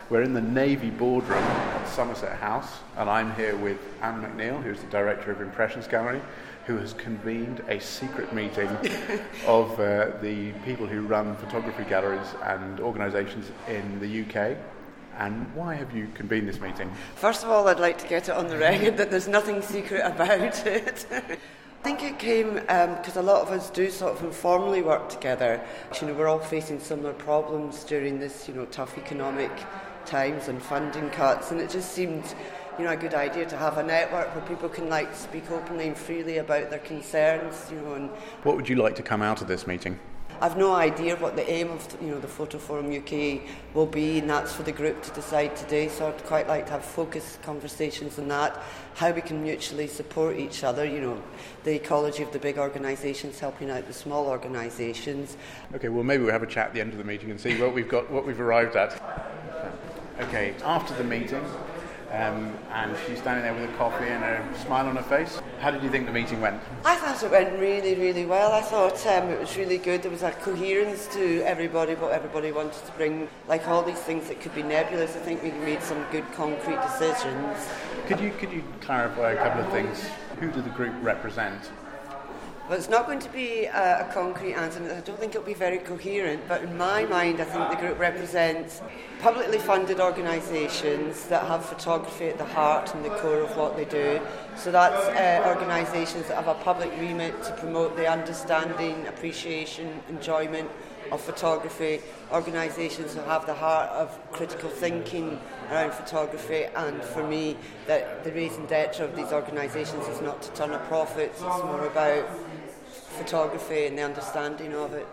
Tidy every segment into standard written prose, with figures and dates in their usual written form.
We're in the Navy boardroom at Somerset House, and I'm here with Anne McNeil, who's the director of Impressions Gallery, who has convened a secret meeting of the people who run photography galleries and organisations in the UK. And why have you convened this meeting? First of all, I'd like to get it on the record that there's nothing secret about it. I think it came because a lot of us do sort of informally work together. We're all facing similar problems during this, tough economic times and funding cuts, and it just seemed, a good idea to have a network where people can speak openly and freely about their concerns, And what would you like to come out of this meeting? I've no idea what the aim of the Photo Forum UK will be, and that's for the group to decide today. So I'd quite like to have focused conversations on that, how we can mutually support each other. The ecology of the big organisations helping out the small organisations. Okay, well maybe we'll have a chat at the end of the meeting and see what we've arrived at. Okay, after the meeting. And she's standing there with a coffee and a smile on her face. How did you think the meeting went? I thought it went really, really well. I thought it was really good. There was a coherence to everybody, what everybody wanted to bring. Like all these things that could be nebulous, I think we made some good concrete decisions. Could you clarify a couple of things? Who do the group represent? Well, it's not going to be a concrete answer. I don't think it'll be very coherent, but in my mind I think the group represents publicly funded organisations that have photography at the heart and the core of what they do. So that's organisations that have a public remit to promote the understanding, appreciation, enjoyment of photography, organisations who have the heart of critical thinking around photography, and for me, that the raison d'etre of these organisations is not to turn a profit, it's more about photography and the understanding of it.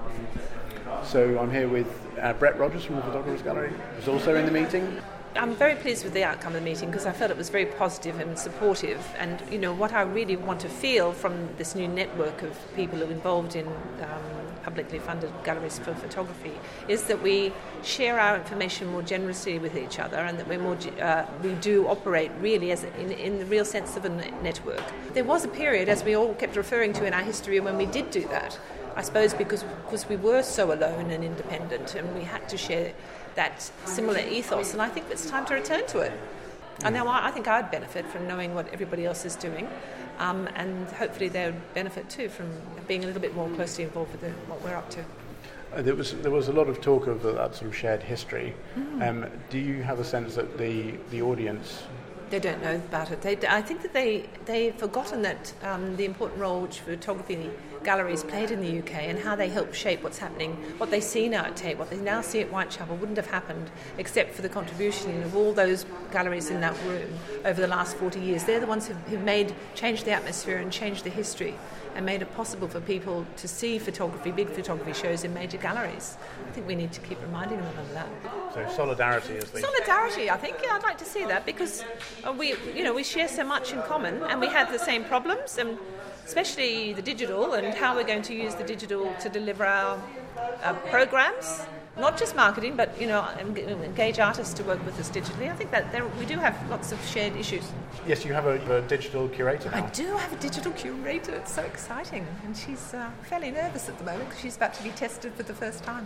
So I'm here with Brett Rogers from the Photographers Gallery, who's also in the meeting. I'm very pleased with the outcome of the meeting because I felt it was very positive and supportive, and what I really want to feel from this new network of people who are involved in publicly funded galleries for photography is that we share our information more generously with each other, and that we do operate really as in the real sense of a network. There was a period, as we all kept referring to in our history, when we did do that. I suppose because we were so alone and independent, and we had to share that similar ethos, and I think it's time to return to it. And now I think I'd benefit from knowing what everybody else is doing, and hopefully they would benefit too from being a little bit more closely involved with what we're up to. There was a lot of talk of that sort of shared history. Do you have a sense that the audience... They don't know about it. I think that they've forgotten that the important role which photography galleries played in the UK and how they help shape what's happening. What they see now at Tate, what they now see at Whitechapel wouldn't have happened except for the contribution of all those galleries in that room over the last 40 years. They're the ones who've changed the atmosphere and changed the history and made it possible for people to see photography, big photography shows in major galleries. I think we need to keep reminding them of that. So solidarity is the... Solidarity, I think, I'd like to see that, because we share so much in common, and we have the same problems, and especially the digital, and how we're going to use the digital to deliver our programs. Not just marketing, but engage artists to work with us digitally. I think that we do have lots of shared issues. Yes, you have a digital curator now. I do have a digital curator. It's so exciting, and she's fairly nervous at the moment because she's about to be tested for the first time.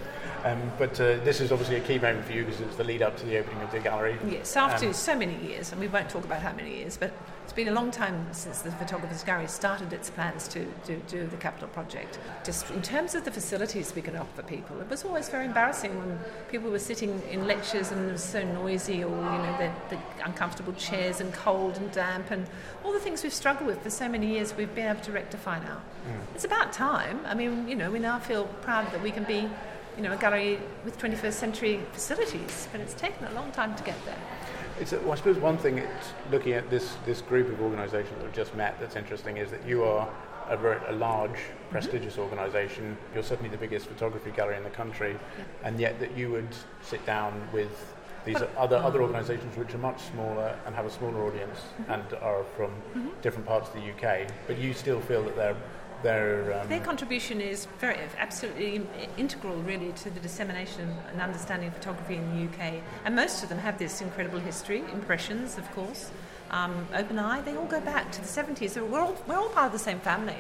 But this is obviously a key moment for you because it's the lead up to the opening of the gallery. Yes, after so many years, and we won't talk about how many years, but it's been a long time since the Photographers Gallery started its plans to do the Capital Project. Just in terms of the facilities we can offer people, it was always very embarrassing when people were sitting in lectures and it was so noisy, or the uncomfortable chairs and cold and damp and all the things we've struggled with for so many years. We've been able to rectify now. It's about time. I mean, we now feel proud that we can be a gallery with 21st century facilities, but it's taken a long time to get there. I suppose one thing looking at this group of organisations that have just met that's interesting is that you are a large, prestigious organisation. You're certainly the biggest photography gallery in the country, and yet that you would sit down with these other organisations which are much smaller and have a smaller audience and are from different parts of the UK, but you still feel that their contribution is absolutely integral, really, to the dissemination and understanding of photography in the UK. And most of them have this incredible history. Impressions, of course, Open Eye. They all go back to the 70s. So we're all part of the same family.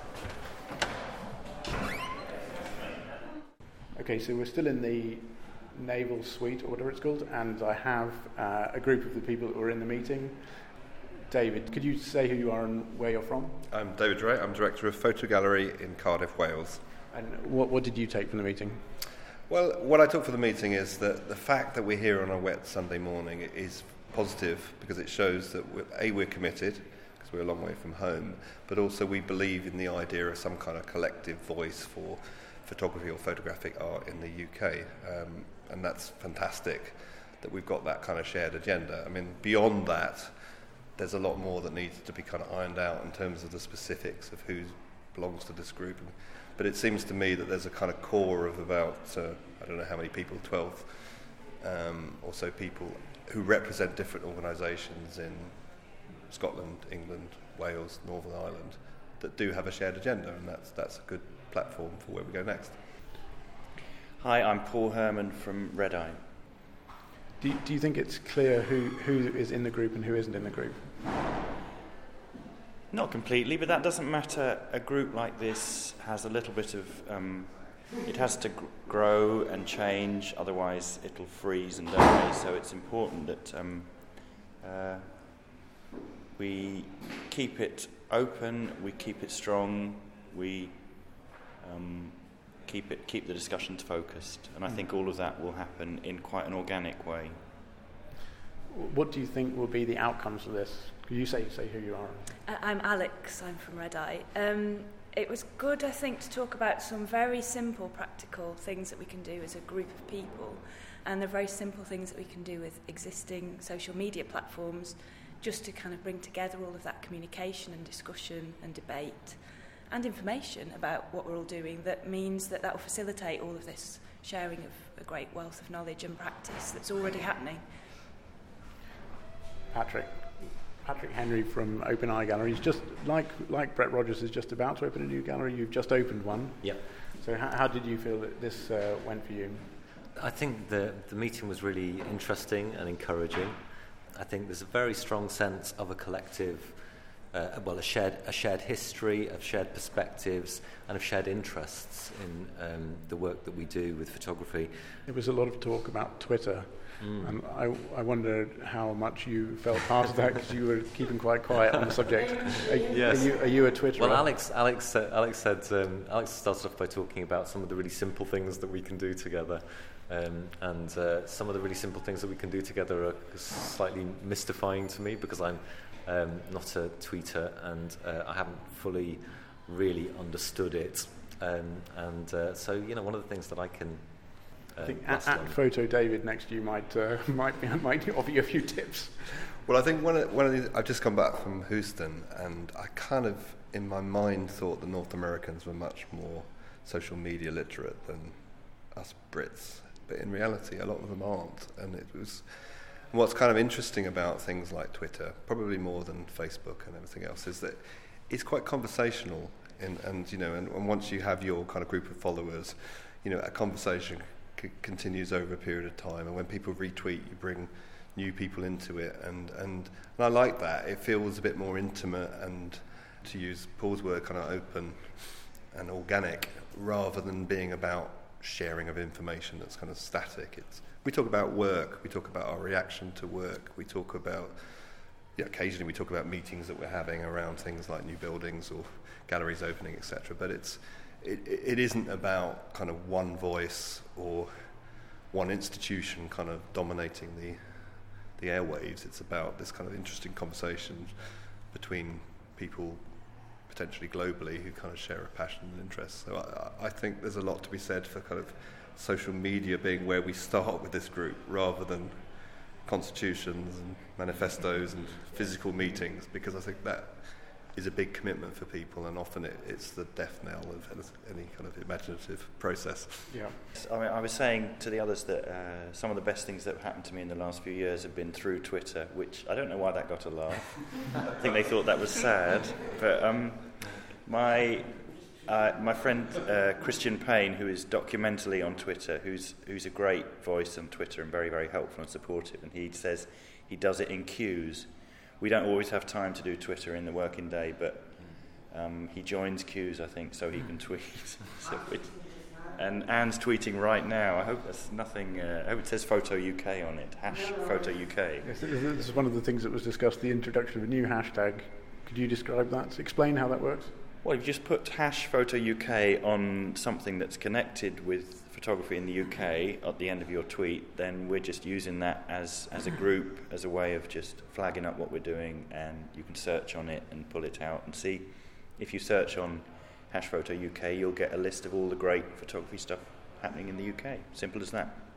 Okay, so we're still in the Naval Suite, or whatever it's called, and I have a group of the people that were in the meeting. David, could you say who you are and where you're from? I'm David Ray. I'm Director of Photo Gallery in Cardiff, Wales. And what did you take from the meeting? Well, what I took from the meeting is that the fact that we're here on a wet Sunday morning is positive, because it shows that we're committed, because we're a long way from home, but also we believe in the idea of some kind of collective voice for photography or photographic art in the UK, and that's fantastic that we've got that kind of shared agenda. I mean, beyond that, there's a lot more that needs to be kind of ironed out in terms of the specifics of who belongs to this group. But it seems to me that there's a kind of core of about, I don't know how many people, 12 or so people who represent different organisations in Scotland, England, Wales, Northern Ireland, that do have a shared agenda, and that's a good platform for where we go next. Hi, I'm Paul Herman from Red Eye. Do you think it's clear who is in the group and who isn't in the group? Not completely, but that doesn't matter. A group like this has a little bit of... it has to grow and change, otherwise it'll freeze and die. So it's important that we keep it open, we keep it strong, we keep the discussions focused, and I think all of that will happen in quite an organic way. What do you think will be the outcomes of this? Could you say who you are? I'm Alex, I'm from Red Eye. It was good, I think, to talk about some very simple, practical things that we can do as a group of people, and the very simple things that we can do with existing social media platforms, just to kind of bring together all of that communication and discussion and debate and information about what we're all doing. That means that will facilitate all of this sharing of a great wealth of knowledge and practice that's already happening. Patrick Henry from Open Eye Galleries, just like Brett Rogers is just about to open a new gallery, you've just opened one. Yep. So how did you feel that this went for you? I think the meeting was really interesting and encouraging. I think there's a very strong sense of a collective, a shared history, of shared perspectives, and of shared interests in the work that we do with photography. There was a lot of talk about Twitter. And I wondered how much you felt part of that, because you were keeping quite quiet on the subject. Yes. Are you a Twitterer? Well, Alex started off by talking about some of the really simple things that we can do together, and some of the really simple things that we can do together are slightly mystifying to me, because I'm not a tweeter, and I haven't fully really understood it, so one of the things that I can. I think at Photo David next to you might offer you a few tips. Well, I think one of the, I've just come back from Houston, and I kind of, in my mind, thought the North Americans were much more social media literate than us Brits. But in reality, a lot of them aren't. And it was what's kind of interesting about things like Twitter, probably more than Facebook and everything else, is that it's quite conversational. And once you have your kind of group of followers, a conversation continues over a period of time, and when people retweet, you bring new people into it, and I like that. It feels a bit more intimate, and, to use Paul's word, kind of open and organic, rather than being about sharing of information that's kind of static. We talk about work, we talk about our reaction to work, we talk about, occasionally we talk about meetings that we're having around things like new buildings or galleries opening, etc. But it isn't about kind of one voice or one institution kind of dominating the airwaves. It's about this kind of interesting conversation between people potentially globally who kind of share a passion and interest. So I think there's a lot to be said for kind of social media being where we start with this group, rather than constitutions and manifestos and physical meetings, because I think that is a big commitment for people, and often it's the death knell of any kind of imaginative process. Yeah. I was saying to the others that some of the best things that have happened to me in the last few years have been through Twitter, which I don't know why that got a laugh. I think they thought that was sad. But my friend Christian Payne, who is documentally on Twitter, who's a great voice on Twitter and very, very helpful and supportive, and he says he does it in queues. We don't always have time to do Twitter in the working day, but he joins queues, I think, so he can tweet. And Anne's tweeting right now. I hope there's nothing. I hope it says Photo UK on it. #Photo UK. Yes, this is one of the things that was discussed. The introduction of a new hashtag. Could you describe that? Explain how that works. Well, if you just put #Photo UK on something that's connected with photography in the UK at the end of your tweet, then we're just using that as a group, as a way of just flagging up what we're doing, and you can search on it and pull it out and see. If you search on #Photo UK, you'll get a list of all the great photography stuff happening in the UK. Simple as that.